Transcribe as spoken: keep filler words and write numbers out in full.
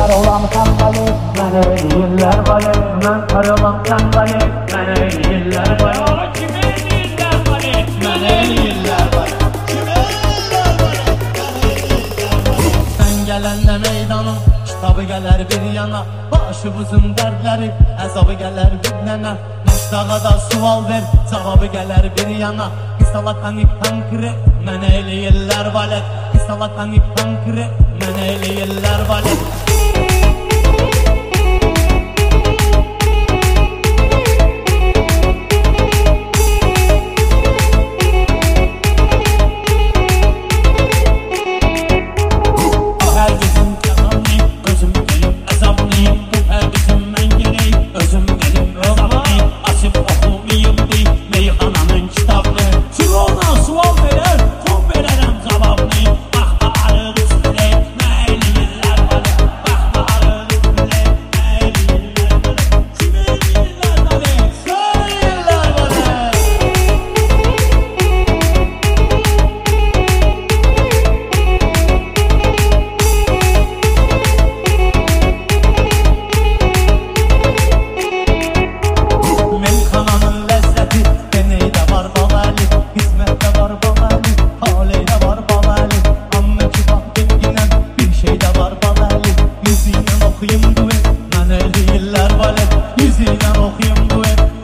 olam tembeli, mənə eləyirlər vali. Mən kar olam tembeli, mənə eləyirlər vali. Kimə eləyirlər vali? Mənə eləyirlər vali. Kimə eləyirlər vali? Mənə eləyirlər vali. Sən gələndə meydanım, kitabı gələr bir yana. Başımızın dərdləri, əzabı gələr bir nənə. Müştaqa da sual ver, cavabı gələr bir yana. Qistala panik pankre, mənə eləyirlər valet. Qistala panik pankre, mənə eləyirlər valet. Yüzüyle okuyum duet,